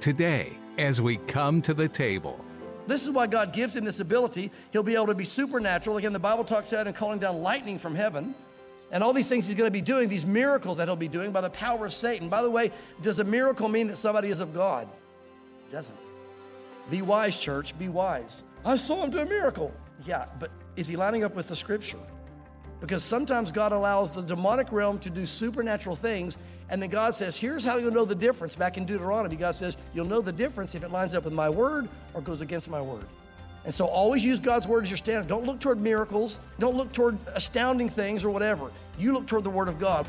today as we come to the table. This is why God gives him this ability. He'll be able to be supernatural. Again, the Bible talks about him calling down lightning from heaven. And all these things he's going to be doing, these miracles that he'll be doing by the power of Satan. By the way, does a miracle mean that somebody is of God? It doesn't. Be wise, church, be wise. I saw him do a miracle. Yeah, but is he lining up with the scripture? Because sometimes God allows the demonic realm to do supernatural things, and then God says, here's how you'll know the difference. Back in Deuteronomy, God says, you'll know the difference if it lines up with my word or goes against my word. And so always use God's word as your standard. Don't look toward miracles. Don't look toward astounding things or whatever. You look toward the word of God.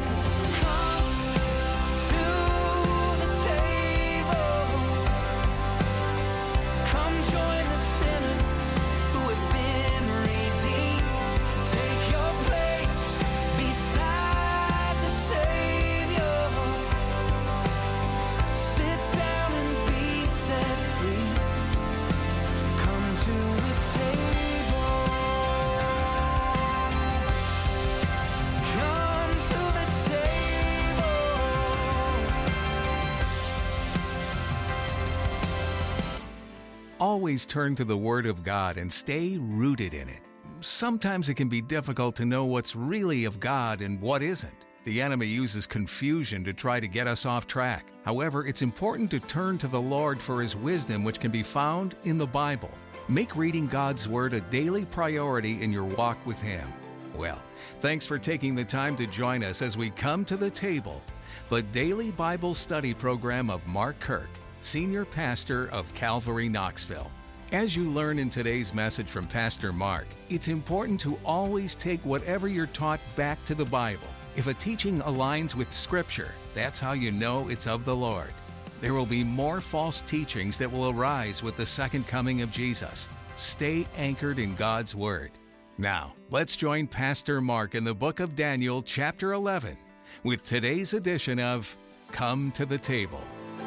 Always turn to the Word of God and stay rooted in it. Sometimes it can be difficult to know what's really of God and what isn't. The enemy uses confusion to try to get us off track. However, it's important to turn to the Lord for His wisdom, which can be found in the Bible. Make reading God's Word a daily priority in your walk with Him. Well, thanks for taking the time to join us as we come to the table, the daily Bible study program of Mark Kirk, Senior Pastor of Calvary Knoxville. As you learn in today's message from Pastor Mark, it's important to always take whatever you're taught back to the Bible. If a teaching aligns with Scripture, that's how you know it's of the Lord. There will be more false teachings that will arise with the second coming of Jesus. Stay anchored in God's Word. Now, let's join Pastor Mark in the book of Daniel, chapter 11, with today's edition of Come to the Table.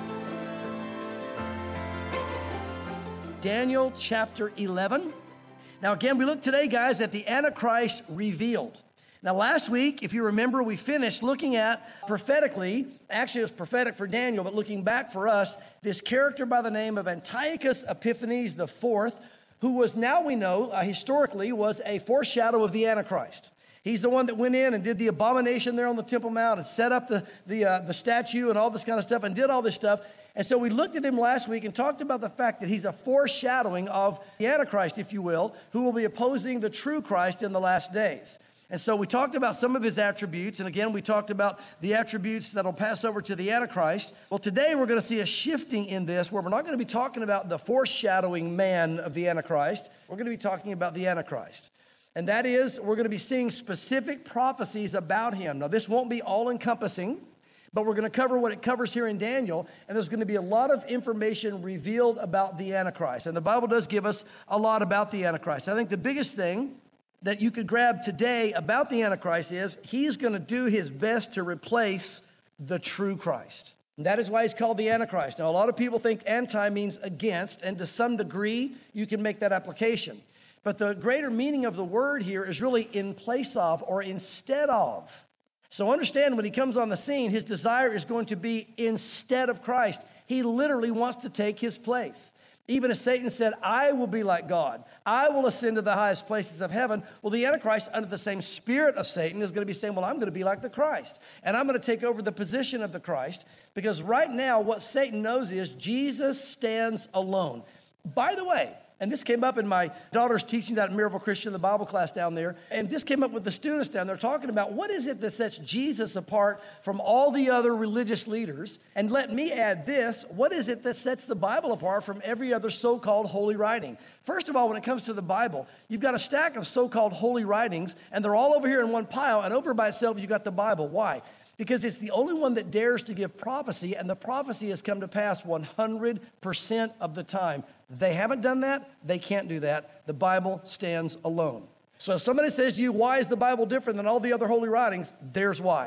Daniel chapter 11. Now again, we look today, guys, at the Antichrist revealed. Now last week, if you remember, we finished looking at prophetically, actually it was prophetic for Daniel, but looking back for us, this character by the name of Antiochus Epiphanes IV, who was, now we know, historically, was a foreshadow of the Antichrist. He's the one that went in and did the abomination there on the Temple Mount and set up the statue and all this kind of stuff and did all this stuff. And so we looked at him last week and talked about the fact that he's a foreshadowing of the Antichrist, if you will, who will be opposing the true Christ in the last days. And so we talked about some of his attributes. And again, we talked about the attributes that'll pass over to the Antichrist. Well, today we're going to see a shifting in this where we're not going to be talking about the foreshadowing man of the Antichrist. We're going to be talking about the Antichrist. And that is, we're going to be seeing specific prophecies about him. Now, this won't be all-encompassing, but we're going to cover what it covers here in Daniel, and there's going to be a lot of information revealed about the Antichrist. And the Bible does give us a lot about the Antichrist. I think the biggest thing that you could grab today about the Antichrist is he's going to do his best to replace the true Christ. And that is why he's called the Antichrist. Now, a lot of people think anti means against, and to some degree, you can make that application. But the greater meaning of the word here is really in place of or instead of. So understand when he comes on the scene, his desire is going to be instead of Christ. He literally wants to take his place. Even as Satan said, I will be like God. I will ascend to the highest places of heaven. Well, the Antichrist, under the same spirit of Satan, is going to be saying, well, I'm going to be like the Christ. And I'm going to take over the position of the Christ. Because right now, what Satan knows is Jesus stands alone. By the way, and this came up in my daughter's teaching at Miracle Christian, the Bible class down there. And this came up with the students down there talking about what is it that sets Jesus apart from all the other religious leaders? And let me add this, what is it that sets the Bible apart from every other so-called holy writing? First of all, when it comes to the Bible, you've got a stack of so-called holy writings, and they're all over here in one pile, and over by itself, you've got the Bible. Why? Because it's the only one that dares to give prophecy, and the prophecy has come to pass 100% of the time. They haven't done that. They can't do that. The Bible stands alone. So if somebody says to you, why is the Bible different than all the other holy writings? There's why.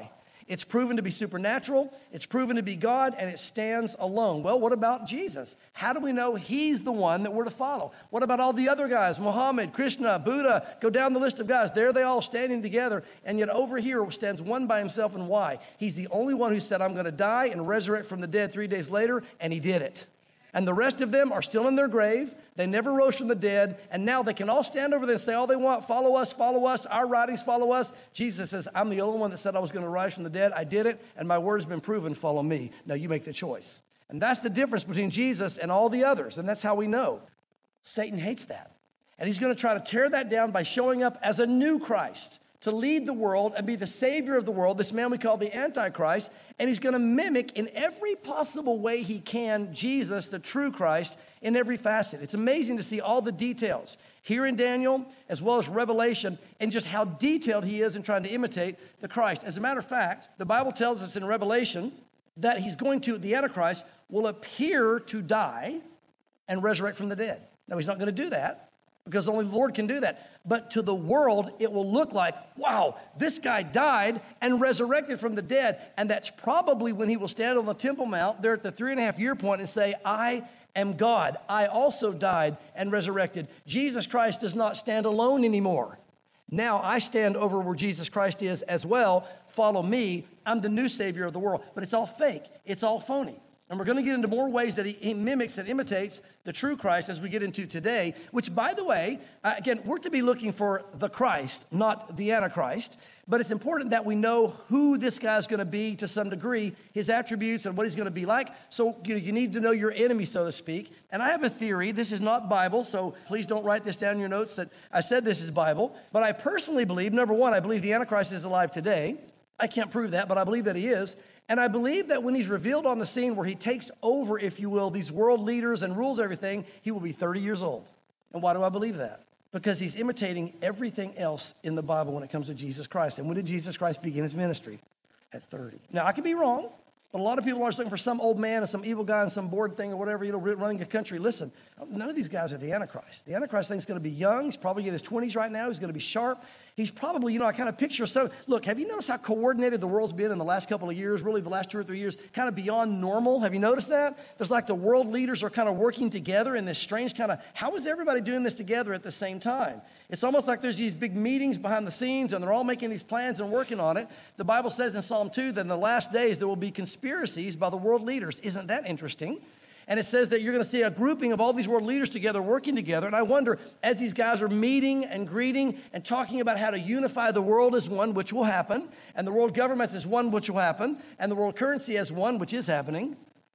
It's proven to be supernatural, it's proven to be God, and it stands alone. Well, what about Jesus? How do we know he's the one that we're to follow? What about all the other guys? Muhammad, Krishna, Buddha, go down the list of guys. There they all standing together, and yet over here stands one by himself, and why? He's the only one who said, I'm going to die and resurrect from the dead 3 days later, and he did it. And the rest of them are still in their grave. They never rose from the dead. And now they can all stand over there and say all they want, follow us, our writings follow us. Jesus says, I'm the only one that said I was going to rise from the dead. I did it, and my word has been proven, follow me. Now you make the choice. And that's the difference between Jesus and all the others. And that's how we know. Satan hates that. And he's going to try to tear that down by showing up as a new Christ, to lead the world and be the savior of the world, this man we call the Antichrist, and he's going to mimic in every possible way he can Jesus, the true Christ, in every facet. It's amazing to see all the details here in Daniel as well as Revelation and just how detailed he is in trying to imitate the Christ. As a matter of fact, the Bible tells us in Revelation that the Antichrist will appear to die and resurrect from the dead. Now, he's not going to do that, because only the Lord can do that. But to the world, it will look like, wow, this guy died and resurrected from the dead. And that's probably when he will stand on the Temple Mount there at the 3.5-year point and say, I am God. I also died and resurrected. Jesus Christ does not stand alone anymore. Now I stand over where Jesus Christ is as well. Follow me. I'm the new Savior of the world. But it's all fake. It's all phony. And we're going to get into more ways that he mimics and imitates the true Christ as we get into today, which, by the way, again, we're to be looking for the Christ, not the Antichrist. But it's important that we know who this guy's going to be to some degree, his attributes and what he's going to be like. So you need to know your enemy, so to speak. And I have a theory. This is not Bible, so please don't write this down in your notes that I said this is Bible. But I personally believe, number one, I believe the Antichrist is alive today. I can't prove that, but I believe that he is. And I believe that when he's revealed on the scene where he takes over, if you will, these world leaders and rules everything, he will be 30 years old. And why do I believe that? Because he's imitating everything else in the Bible when it comes to Jesus Christ. And when did Jesus Christ begin his ministry? At 30. Now, I could be wrong, but a lot of people are just looking for some old man and some evil guy and some board thing or whatever, running a country. Listen, none of these guys are the Antichrist. The Antichrist thing's going to be young. He's probably in his 20s right now. He's going to be sharp. He's probably, I kind of picture some. Look, have you noticed how coordinated the world's been in the last couple of years, really the last 2 or 3 years, kind of beyond normal? Have you noticed that? There's like the world leaders are kind of working together in this strange kind of, how is everybody doing this together at the same time? It's almost like there's these big meetings behind the scenes and they're all making these plans and working on it. The Bible says in Psalm 2 that in the last days there will be conspiracies by the world leaders. Isn't that interesting? And it says that you're going to see a grouping of all these world leaders together, working together. And I wonder, as these guys are meeting and greeting and talking about how to unify the world as one, which will happen, and the world governments as one, which will happen, and the world currency as one, which is happening,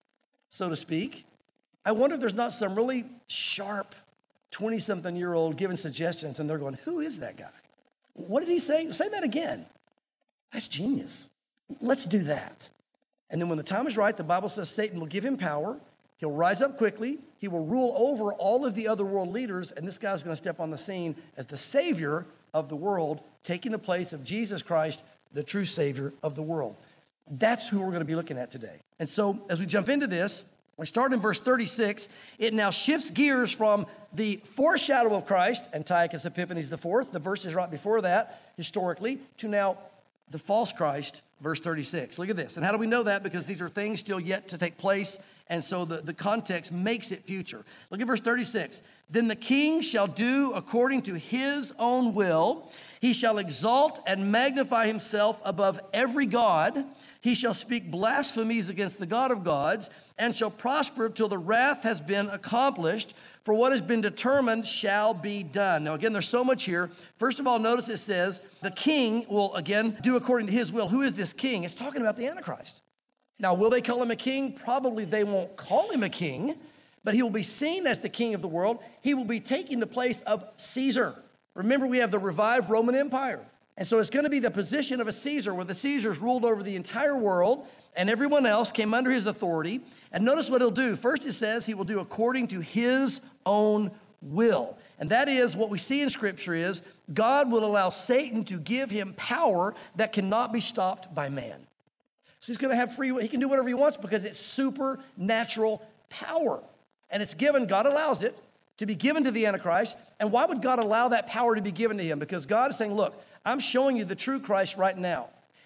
so to speak, I wonder if there's not some really sharp 20-something-year-old giving suggestions, and they're going, who is that guy? What did he say? Say that again. That's genius. Let's do that. And then when the time is right, the Bible says Satan will give him power. He'll rise up quickly. He will rule over all of the other world leaders, and this guy's going to step on the scene as the Savior of the world, taking the place of Jesus Christ, the true Savior of the world. That's who we're going to be looking at today. And so as we jump into this, we start in verse 36. It now shifts gears from the foreshadow of Christ, Antiochus Epiphanes IV, the verses right before that, historically, to now the false Christ, verse 36. Look at this. And how do we know that? Because these are things still yet to take place, and so the context makes it future. Look at verse 36. Then the king shall do according to his own will. He shall exalt and magnify himself above every god. He shall speak blasphemies against the God of gods, and shall prosper till the wrath has been accomplished. For what has been determined shall be done. Now, again, there's so much here. First of all, notice it says, the king will, again, do according to his will. Who is this king? It's talking about the Antichrist. Now, will they call him a king? Probably they won't call him a king, but he will be seen as the king of the world. He will be taking the place of Caesar. Remember, we have the revived Roman Empire. And so it's going to be the position of a Caesar, where the Caesars ruled over the entire world, and everyone else came under his authority. And notice what he'll do. First, it says he will do according to his own will. And that is what we see in Scripture is God will allow Satan to give him power that cannot be stopped by man. So he's going to have free will. He can do whatever he wants because it's supernatural power. And it's given, God allows it to be given to the Antichrist. And why would God allow that power to be given to him? Because God is saying, look, I'm showing you the true Christ right now.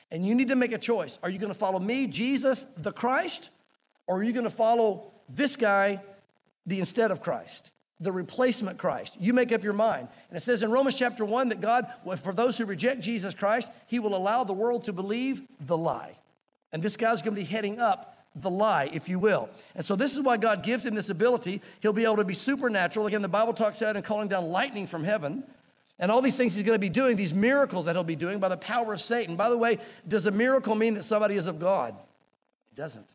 And you need to make a choice. Are you going to follow me, Jesus, the Christ? Or are you going to follow this guy, the instead of Christ, the replacement Christ? You make up your mind. And it says in Romans chapter 1 that God, for those who reject Jesus Christ, he will allow the world to believe the lie. And this guy's going to be heading up the lie, if you will. And so this is why God gives him this ability. He'll be able to be supernatural. Again, the Bible talks about him calling down lightning from heaven. And all these things he's going to be doing, these miracles that he'll be doing by the power of Satan. By the way, does a miracle mean that somebody is of God? It doesn't.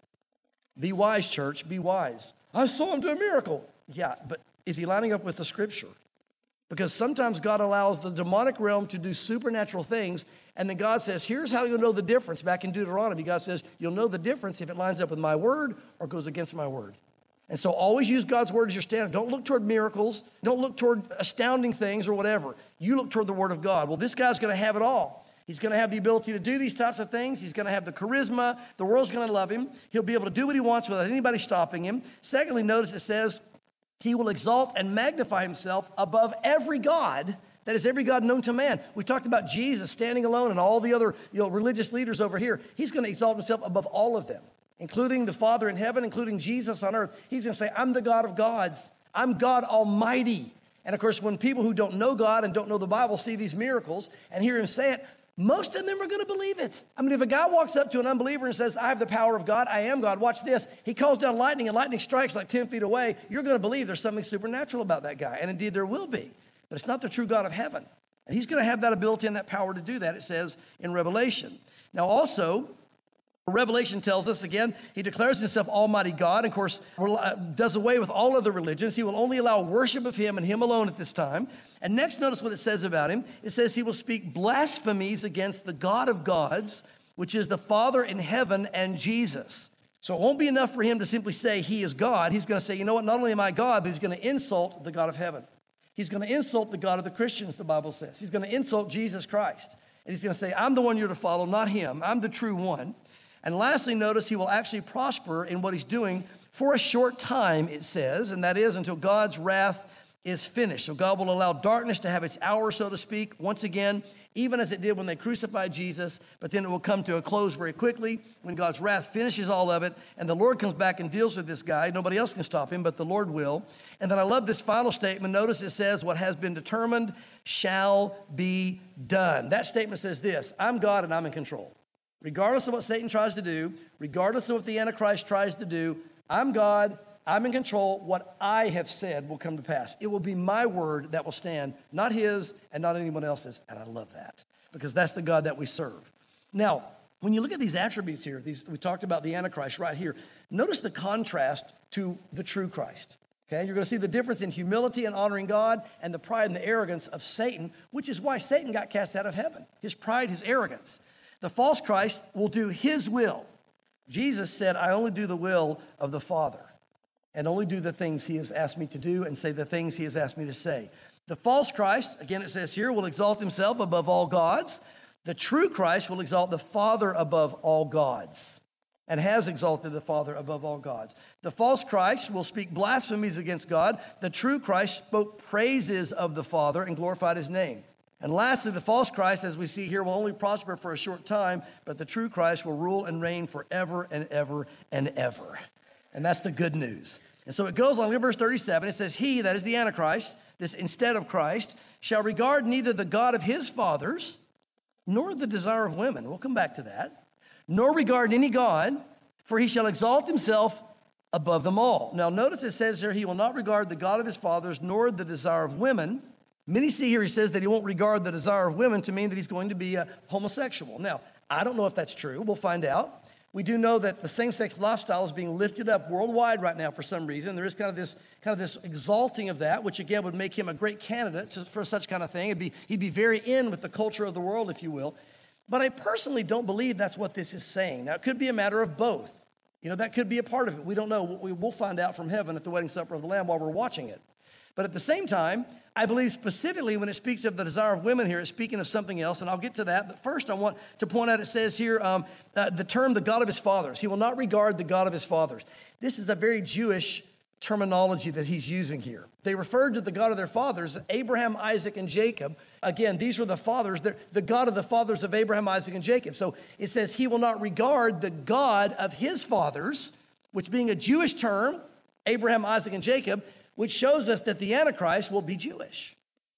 Be wise, church, be wise. I saw him do a miracle. Yeah, but is he lining up with the scripture? Because sometimes God allows the demonic realm to do supernatural things, and then God says, here's how you'll know the difference. Back in Deuteronomy, God says, you'll know the difference if it lines up with my word or goes against my word. And so always use God's word as your standard. Don't look toward miracles. Don't look toward astounding things or whatever. You look toward the word of God. Well, this guy's going to have it all. He's going to have the ability to do these types of things. He's going to have the charisma. The world's going to love him. He'll be able to do what he wants without anybody stopping him. Secondly, notice it says, he will exalt and magnify himself above every god, that is every god known to man. We talked about Jesus standing alone and all the other religious leaders over here. He's going to exalt himself above all of them, including the Father in heaven, including Jesus on earth. He's going to say, I'm the God of gods. I'm God Almighty. And of course, when people who don't know God and don't know the Bible see these miracles and hear him say it, most of them are going to believe it. I mean, if a guy walks up to an unbeliever and says, I have the power of God, I am God, watch this. He calls down lightning and lightning strikes like 10 feet away. You're going to believe there's something supernatural about that guy. And indeed there will be. But it's not the true God of heaven. And he's going to have that ability and that power to do that, it says in Revelation. Now also, Revelation tells us, again, he declares himself Almighty God. Of course, does away with all other religions. He will only allow worship of him and him alone at this time. And next, notice what it says about him. It says he will speak blasphemies against the God of gods, which is the Father in heaven and Jesus. So it won't be enough for him to simply say he is God. He's going to say, you know what, not only am I God, but he's going to insult the God of heaven. He's going to insult the God of the Christians, the Bible says. He's going to insult Jesus Christ. And he's going to say, I'm the one you're to follow, not him. I'm the true one. And lastly, notice he will actually prosper in what he's doing for a short time, it says, and that is until God's wrath is finished. So God will allow darkness to have its hour, so to speak, once again, even as it did when they crucified Jesus, but then it will come to a close very quickly when God's wrath finishes all of it, and the Lord comes back and deals with this guy. Nobody else can stop him, but the Lord will. And then I love this final statement. Notice it says, what has been determined shall be done. That statement says this, I'm God and I'm in control. Regardless of what Satan tries to do, regardless of what the Antichrist tries to do, I'm God, I'm in control. What I have said will come to pass. It will be my word that will stand, not his and not anyone else's. And I love that because that's the God that we serve. Now, when you look at these attributes here, we talked about the Antichrist right here. Notice the contrast to the true Christ. Okay, you're going to see the difference in humility and honoring God and the pride and the arrogance of Satan, which is why Satan got cast out of heaven. His pride, his arrogance. The false Christ will do his will. Jesus said, I only do the will of the Father and only do the things he has asked me to do and say the things he has asked me to say. The false Christ, again it says here, will exalt himself above all gods. The true Christ will exalt the Father above all gods and has exalted the Father above all gods. The false Christ will speak blasphemies against God. The true Christ spoke praises of the Father and glorified his name. And lastly, the false Christ, as we see here, will only prosper for a short time, but the true Christ will rule and reign forever and ever and ever. And that's the good news. And so it goes on, look at verse 37. It says, he, that is the Antichrist, this instead of Christ, shall regard neither the God of his fathers, nor the desire of women. We'll come back to that. Nor regard any God, for he shall exalt himself above them all. Now notice it says here, he will not regard the God of his fathers, nor the desire of women. Many see here he says that he won't regard the desire of women to mean that he's going to be a homosexual. Now, I don't know if that's true. We'll find out. We do know that the same-sex lifestyle is being lifted up worldwide right now for some reason. There is kind of this exalting of that, which again would make him a great candidate for such kind of thing. He'd be very in with the culture of the world, if you will. But I personally don't believe that's what this is saying. Now, it could be a matter of both. That could be a part of it. We don't know. We'll find out from heaven at the wedding supper of the Lamb while we're watching it. But at the same time, I believe specifically when it speaks of the desire of women here, it's speaking of something else, and I'll get to that. But first, I want to point out, it says here, the term, the God of his fathers. He will not regard the God of his fathers. This is a very Jewish terminology that he's using here. They referred to the God of their fathers, Abraham, Isaac, and Jacob. Again, these were the fathers, the God of the fathers of Abraham, Isaac, and Jacob. So it says he will not regard the God of his fathers, which being a Jewish term, Abraham, Isaac, and Jacob, which shows us that the Antichrist will be Jewish.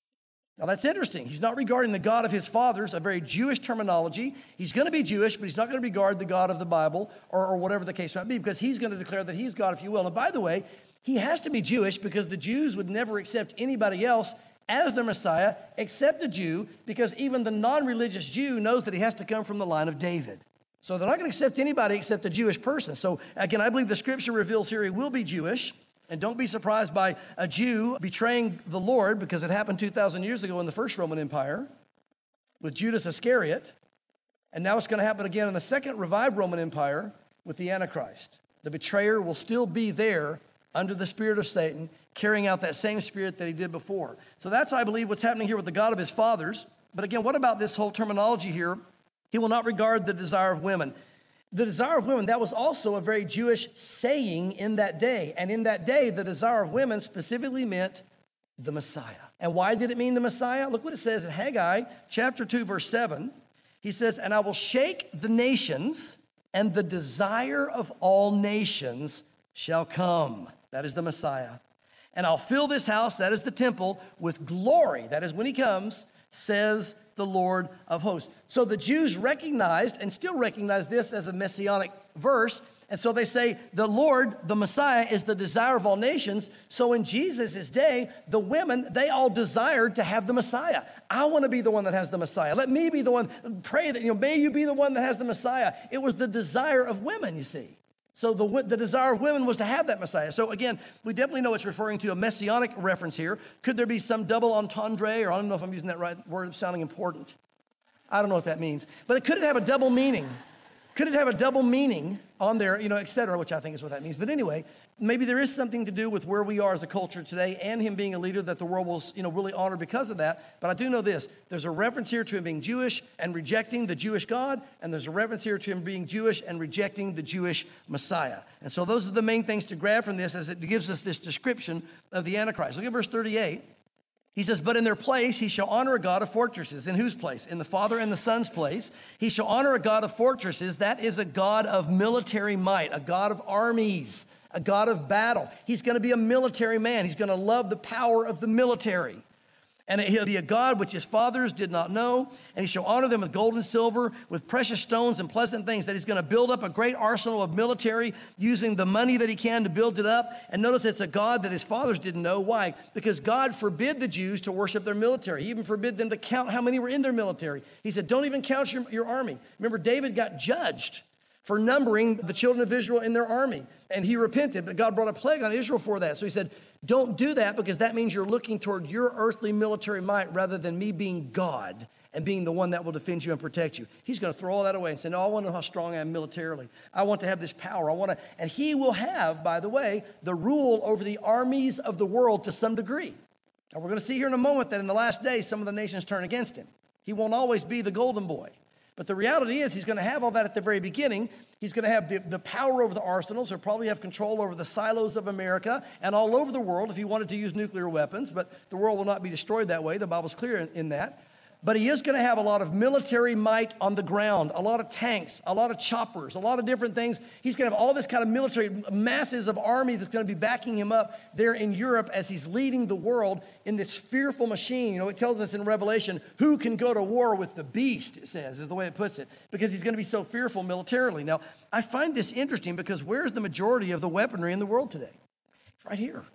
Now that's interesting. He's not regarding the God of his fathers, a very Jewish terminology. He's going to be Jewish, but he's not going to regard the God of the Bible or whatever the case might be, because he's going to declare that he's God, if you will. And by the way, he has to be Jewish because the Jews would never accept anybody else as their Messiah except a Jew, because even the non-religious Jew knows that he has to come from the line of David. So they're not going to accept anybody except a Jewish person. So again, I believe the scripture reveals here he will be Jewish. And don't be surprised by a Jew betraying the Lord, because it happened 2,000 years ago in the first Roman Empire with Judas Iscariot. And now it's going to happen again in the second revived Roman Empire with the Antichrist. The betrayer will still be there under the spirit of Satan, carrying out that same spirit that he did before. So that's, I believe, what's happening here with the God of his fathers. But again, what about this whole terminology here? He will not regard the desire of women. The desire of women, that was also a very Jewish saying in that day. And in that day, the desire of women specifically meant the Messiah. And why did it mean the Messiah? Look what it says in Haggai chapter 2, verse 7. He says, "And I will shake the nations, and the desire of all nations shall come." That is the Messiah. "And I'll fill this house," that is the temple, "with glory," that is when he comes, says the Lord of hosts. So the Jews recognized and still recognize this as a messianic verse. And so they say the Lord, the Messiah, is the desire of all nations. So in Jesus' day, the women, they all desired to have the Messiah. I want to be the one that has the Messiah. Let me be the one. Pray that, may you be the one that has the Messiah. It was the desire of women, you see. So the desire of women was to have that Messiah. So again, we definitely know it's referring to a messianic reference here. Could there be some double entendre, or I don't know if I'm using that right word, sounding important. I don't know what that means. But could it have a double meaning? Could it have a double meaning on there, et cetera, which I think is what that means. But anyway, maybe there is something to do with where we are as a culture today and him being a leader that the world will, really honor because of that. But I do know this. There's a reference here to him being Jewish and rejecting the Jewish God. And there's a reference here to him being Jewish and rejecting the Jewish Messiah. And so those are the main things to grab from this as it gives us this description of the Antichrist. Look at verse 38. He says, "But in their place he shall honor a God of fortresses." In whose place? In the Father and the Son's place. He shall honor a God of fortresses. That is a God of military might, a God of armies, a God of battle. He's going to be a military man. He's going to love the power of the military. And he'll be a God which his fathers did not know, and he shall honor them with gold and silver, with precious stones and pleasant things. That he's going to build up a great arsenal of military using the money that he can to build it up. And notice it's a God that his fathers didn't know. Why? Because God forbid the Jews to worship their military. He even forbid them to count how many were in their military. He said, don't even count your army. Remember, David got judged for numbering the children of Israel in their army. And he repented, but God brought a plague on Israel for that. So he said, don't do that, because that means you're looking toward your earthly military might rather than me being God and being the one that will defend you and protect you. He's going to throw all that away and say, no, I want to know how strong I am militarily. I want to have this power. And he will have, by the way, the rule over the armies of the world to some degree. And we're going to see here in a moment that in the last days, some of the nations turn against him. He won't always be the golden boy. But the reality is he's going to have all that at the very beginning. He's going to have the power over the arsenals. He'll probably have control over the silos of America and all over the world if he wanted to use nuclear weapons. But the world will not be destroyed that way. The Bible's clear in that. But he is going to have a lot of military might on the ground, a lot of tanks, a lot of choppers, a lot of different things. He's going to have all this kind of military, masses of army that's going to be backing him up there in Europe as he's leading the world in this fearful machine. It tells us in Revelation, who can go to war with the beast, it says, is the way it puts it, because he's going to be so fearful militarily. Now, I find this interesting because where's the majority of the weaponry in the world today? It's right here.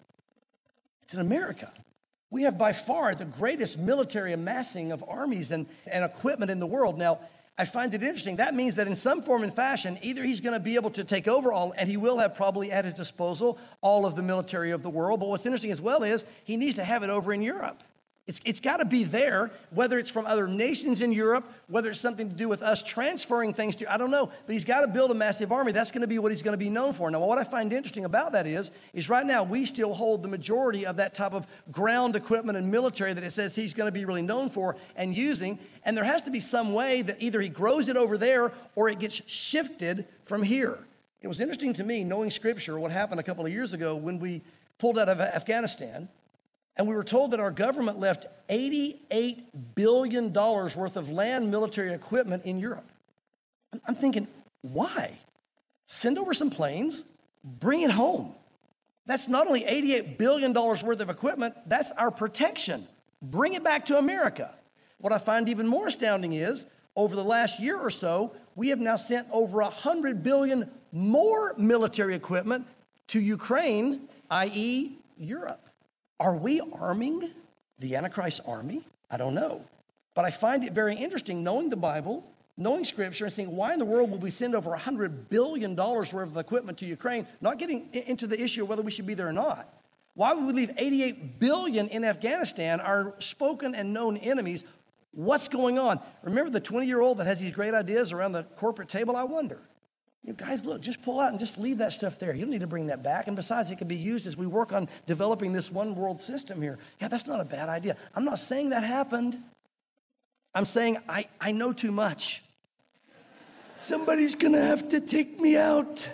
It's in America. We have by far the greatest military amassing of armies and equipment in the world. Now, I find it interesting. That means that in some form and fashion, either he's going to be able to take over all, and he will have probably at his disposal all of the military of the world. But what's interesting as well is he needs to have it over in Europe. It's got to be there, whether it's from other nations in Europe, whether it's something to do with us transferring things to, I don't know, but he's got to build a massive army. That's going to be what he's going to be known for. Now, what I find interesting about that is right now we still hold the majority of that type of ground equipment and military that it says he's going to be really known for and using, and there has to be some way that either he grows it over there or it gets shifted from here. It was interesting to me, knowing Scripture, what happened a couple of years ago when we pulled out of Afghanistan, and we were told that our government left $88 billion worth of land military equipment in Europe. I'm thinking, why? Send over some planes, bring it home. That's not only $88 billion worth of equipment, that's our protection. Bring it back to America. What I find even more astounding is, over the last year or so, we have now sent over $100 billion more military equipment to Ukraine, i.e. Europe. Are we arming the Antichrist army? I don't know. But I find it very interesting knowing the Bible, knowing Scripture, and saying, why in the world would we send over $100 billion worth of equipment to Ukraine, not getting into the issue of whether we should be there or not. Why would we leave $88 billion in Afghanistan, our spoken and known enemies? What's going on? Remember the 20-year-old that has these great ideas around the corporate table? I wonder. You guys, look, just pull out and just leave that stuff there. You don't need to bring that back. And besides, it can be used as we work on developing this one world system here. Yeah, that's not a bad idea. I'm not saying that happened. I'm saying I know too much. Somebody's going to have to take me out.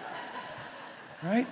Right?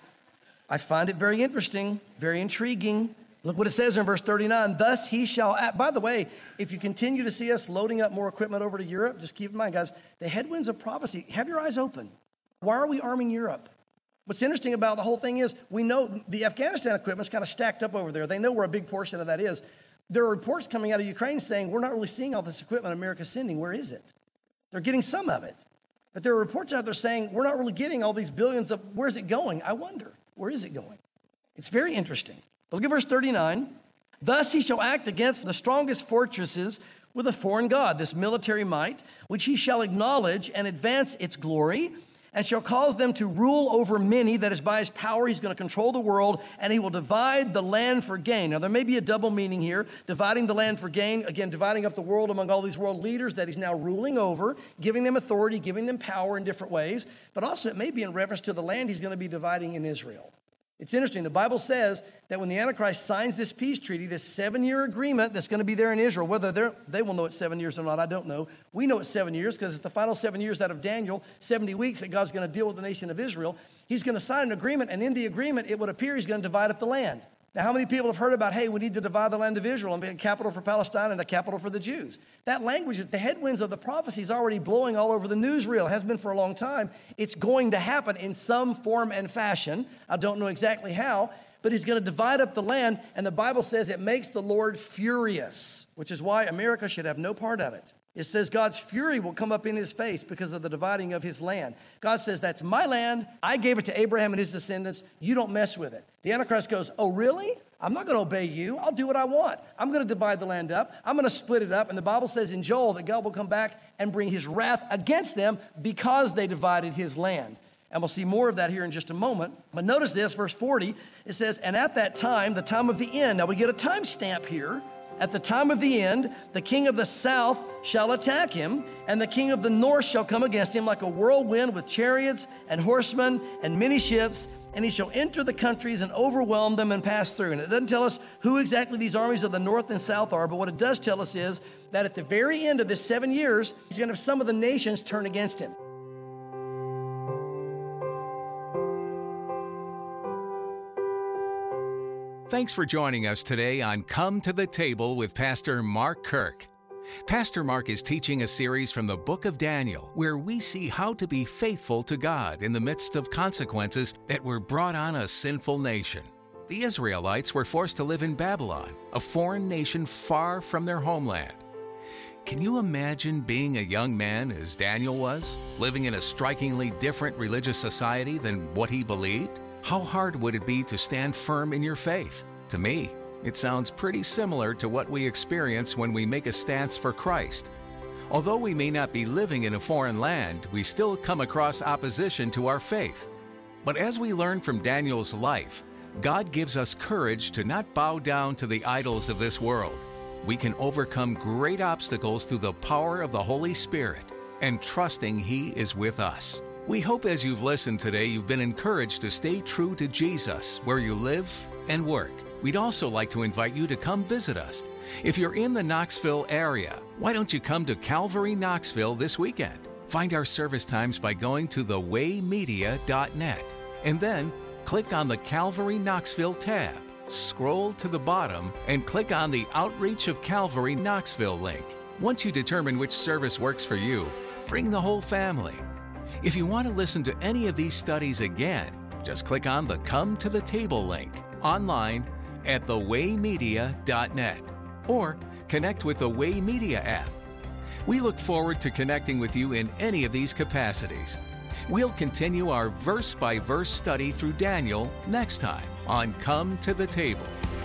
I find it very interesting, very intriguing. Look what it says in verse 39. Thus he shall act. By the way, if you continue to see us loading up more equipment over to Europe, just keep in mind, guys, the headwinds of prophecy, have your eyes open. Why are we arming Europe? What's interesting about the whole thing is we know the Afghanistan equipment's kind of stacked up over there. They know where a big portion of that is. There are reports coming out of Ukraine saying, we're not really seeing all this equipment America's sending. Where is it? They're getting some of it. But there are reports out there saying, we're not really getting all these billions of, where's it going? I wonder, where is it going? It's very interesting. But look at verse 39. Thus he shall act against the strongest fortresses with a foreign god, this military might, which he shall acknowledge and advance its glory, and shall cause them to rule over many. That is, by his power, he's going to control the world, and he will divide the land for gain. Now, there may be a double meaning here, dividing the land for gain, again, dividing up the world among all these world leaders that he's now ruling over, giving them authority, giving them power in different ways, but also it may be in reference to the land he's going to be dividing in Israel. It's interesting. The Bible says that when the Antichrist signs this peace treaty, this 7-year agreement that's going to be there in Israel, whether they will know it's 7 years or not, I don't know. We know it's 7 years because it's the final 7 years out of Daniel, 70 weeks that God's going to deal with the nation of Israel. He's going to sign an agreement, and in the agreement, it would appear he's going to divide up the land. Now, how many people have heard about, hey, we need to divide the land of Israel and make a capital for Palestine and a capital for the Jews? That language, the headwinds of the prophecy is already blowing all over the newsreel. It has been for a long time. It's going to happen in some form and fashion. I don't know exactly how, but he's going to divide up the land, and the Bible says it makes the Lord furious, which is why America should have no part of it. It says God's fury will come up in his face because of the dividing of his land. God says, that's my land. I gave it to Abraham and his descendants. You don't mess with it. The Antichrist goes, oh, really? I'm not going to obey you. I'll do what I want. I'm going to divide the land up. I'm going to split it up. And the Bible says in Joel that God will come back and bring his wrath against them because they divided his land. And we'll see more of that here in just a moment. But notice this, verse 40, it says, and at that time, the time of the end. Now we get a time stamp here. At the time of the end, the king of the south shall attack him, and the king of the north shall come against him like a whirlwind with chariots and horsemen and many ships, and he shall enter the countries and overwhelm them and pass through. And it doesn't tell us who exactly these armies of the north and south are, but what it does tell us is that at the very end of this 7 years, he's going to have some of the nations turn against him. Thanks for joining us today on Come to the Table with Pastor Mark Kirk. Pastor Mark is teaching a series from the book of Daniel, where we see how to be faithful to God in the midst of consequences that were brought on a sinful nation. The Israelites were forced to live in Babylon, a foreign nation far from their homeland. Can you imagine being a young man, as Daniel was, living in a strikingly different religious society than what he believed? How hard would it be to stand firm in your faith? To me, it sounds pretty similar to what we experience when we make a stance for Christ. Although we may not be living in a foreign land, we still come across opposition to our faith. But as we learn from Daniel's life, God gives us courage to not bow down to the idols of this world. We can overcome great obstacles through the power of the Holy Spirit and trusting He is with us. We hope as you've listened today, you've been encouraged to stay true to Jesus where you live and work. We'd also like to invite you to come visit us. If you're in the Knoxville area, why don't you come to Calvary Knoxville this weekend? Find our service times by going to thewaymedia.net. And then click on the Calvary Knoxville tab, scroll to the bottom, and click on the Outreach of Calvary Knoxville link. Once you determine which service works for you, bring the whole family. If you want to listen to any of these studies again, just click on the Come to the Table link online at thewaymedia.net or connect with the Way Media app. We look forward to connecting with you in any of these capacities. We'll continue our verse-by-verse study through Daniel next time on Come to the Table.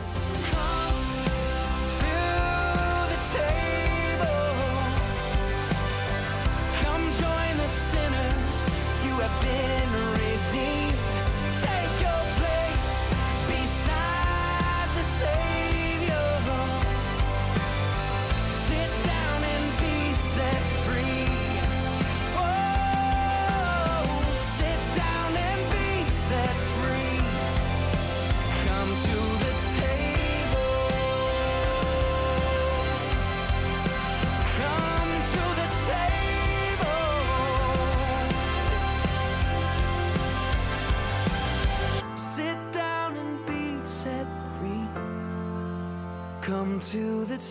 Come to the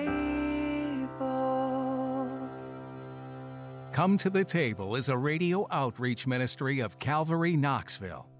table. Come to the Table is a radio outreach ministry of Calvary Knoxville.